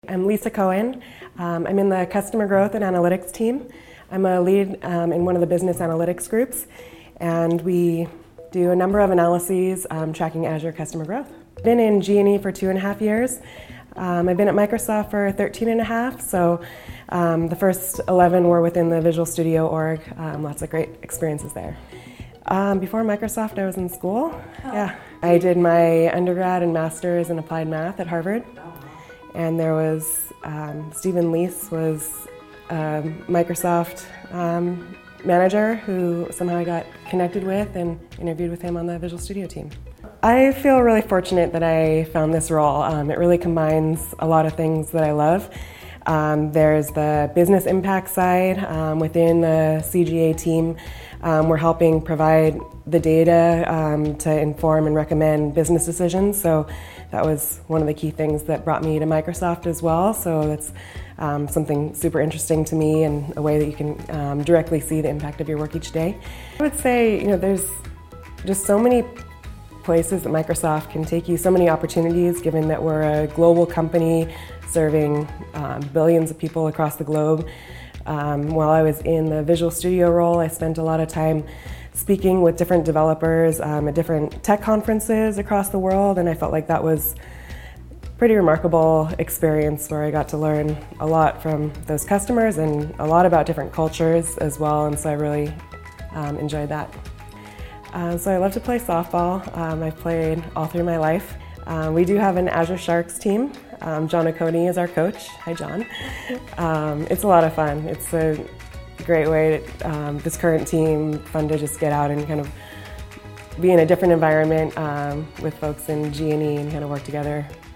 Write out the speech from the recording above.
I'm Lisa Cohen. I'm in the Customer Growth and Analytics team. I'm a lead in one of the business analytics groups, and we do a number of analyses tracking Azure customer growth. I've been in G&E for 2.5 years. I've been at Microsoft for 13.5, so the first 11 were within the Visual Studio org. Lots of great experiences there. Before Microsoft, I was in school. Yeah, I did my undergrad and master's in applied math at Harvard. And there was Stephen Leese was a Microsoft manager who somehow I got connected with and interviewed with him on the Visual Studio team. I feel really fortunate that I found this role. It really combines a lot of things that I love. There's the business impact side within the CGA team. We're helping provide the data to inform and recommend business decisions. So that was one of the key things that brought me to Microsoft as well. So that's something super interesting to me and a way that you can directly see the impact of your work each day. I would say, there's just so many places that Microsoft can take you, so many opportunities given that we're a global company serving billions of people across the globe. While I was in the Visual Studio role, I spent a lot of time speaking with different developers at different tech conferences across the world, and I felt like that was a pretty remarkable experience where I got to learn a lot from those customers and a lot about different cultures as well, and so I really enjoyed that. So I love to play softball. I've played all through my life. We do have an Azure Sharks team. John Oconee is our coach. Hi, John. It's a lot of fun. It's a great way to, this current team, fun to just get out and kind of be in a different environment with folks in G&E and kind of work together